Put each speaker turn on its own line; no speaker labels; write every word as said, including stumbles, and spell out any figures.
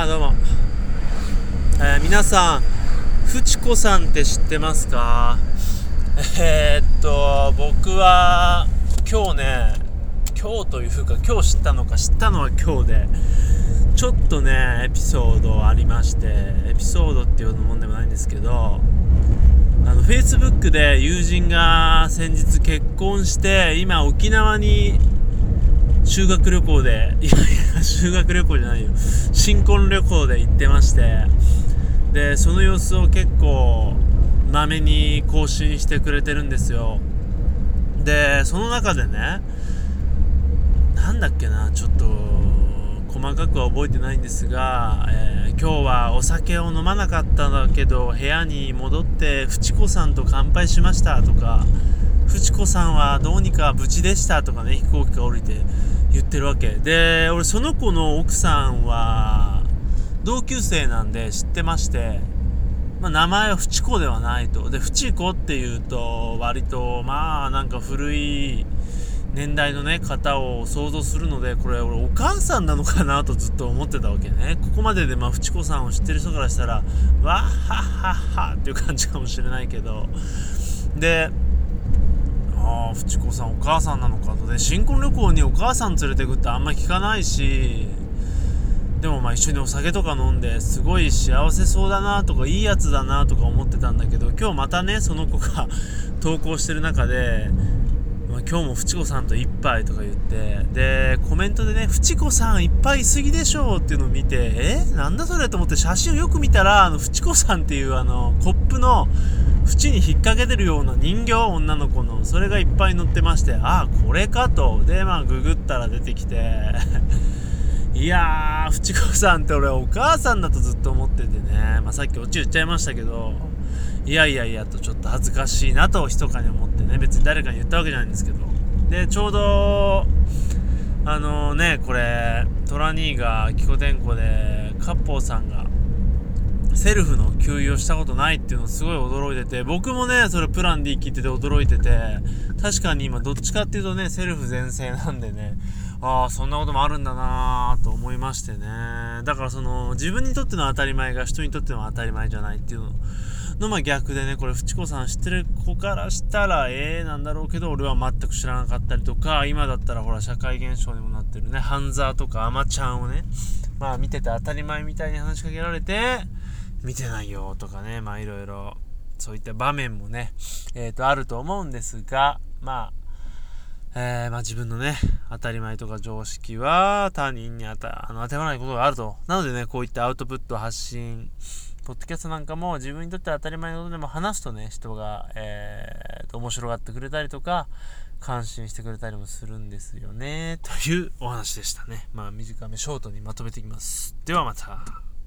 どうも、えー、皆さんフチコさんって知ってますか？えー、っと僕は今日ね今日というか今日知ったのか知ったのは今日でちょっとねエピソードありまして、エピソードっていうもんでもないんですけど、あの Facebook で友人が先日結婚して今沖縄に修学旅行でいやいや修学旅行じゃないよ新婚旅行で行ってまして、でその様子を結構まめに更新してくれてるんですよ。でその中でね、なんだっけな、ちょっと細かくは覚えてないんですが、えー、今日はお酒を飲まなかったんだけど部屋に戻ってフチコさんと乾杯しましたとか、フチコさんはどうにか無事でしたとかね、飛行機が降りて言ってるわけで、俺その子の奥さんは同級生なんで知ってまして、まあ、名前はフチコではないと。でフチコっていうと割とまあなんか古い年代のね方を想像するので、これ俺お母さんなのかなとずっと思ってたわけね。ここまででまあフチコさんを知ってる人からしたらわっはっはっはっていう感じかもしれないけど、でああフチコさんお母さんなのかと。で新婚旅行にお母さん連れてくってあんま聞かないし、でもまあ一緒にお酒とか飲んですごい幸せそうだなとかいいやつだなとか思ってたんだけど、今日またねその子が投稿してる中で、まあ、今日もフチコさんと一杯とか言って、でコメントでねフチコさん一杯過ぎでしょっていうのを見て、えなんだそれと思って写真をよく見たら、あのフチコさんっていうあのコップの縁に引っ掛けてるような人形、女の子のそれがいっぱい載ってまして、ああこれかと。でまあググったら出てきていやーフチコさんって俺お母さんだとずっと思っててね、まあ、さっきオチ言っちゃいましたけど、いやいやいやとちょっと恥ずかしいなと密かに思ってね、別に誰かに言ったわけじゃないんですけど、でちょうどあのねこれトラ兄がキコテンコでカッポーさんがセルフの給油をしたことないっていうのすごい驚いてて、僕もねそれプラン D 聞いてて驚いてて、確かに今どっちかっていうとねセルフ全盛なんでね、ああそんなこともあるんだなと思いましてね。だからその自分にとっての当たり前が人にとっての当たり前じゃないっていうののまあ逆でね、これフチコさん知ってる子からしたらええー、なんだろうけど俺は全く知らなかったりとか、今だったらほら社会現象にもなってるねハンザーとかアマちゃんをねまあ見てて当たり前みたいに話しかけられて見てないよとかね、まあいろいろそういった場面もねえーとあると思うんですが、まあえー、まあ自分のね当たり前とか常識は他人に当たあの当てはまらないことがあると。なのでねこういったアウトプット発信ポッドキャストなんかも自分にとって当たり前のことでも話すとね、人が、えー、と面白がってくれたりとか感心してくれたりもするんですよねというお話でしたね。まあ短めショートにまとめていきます。ではまた。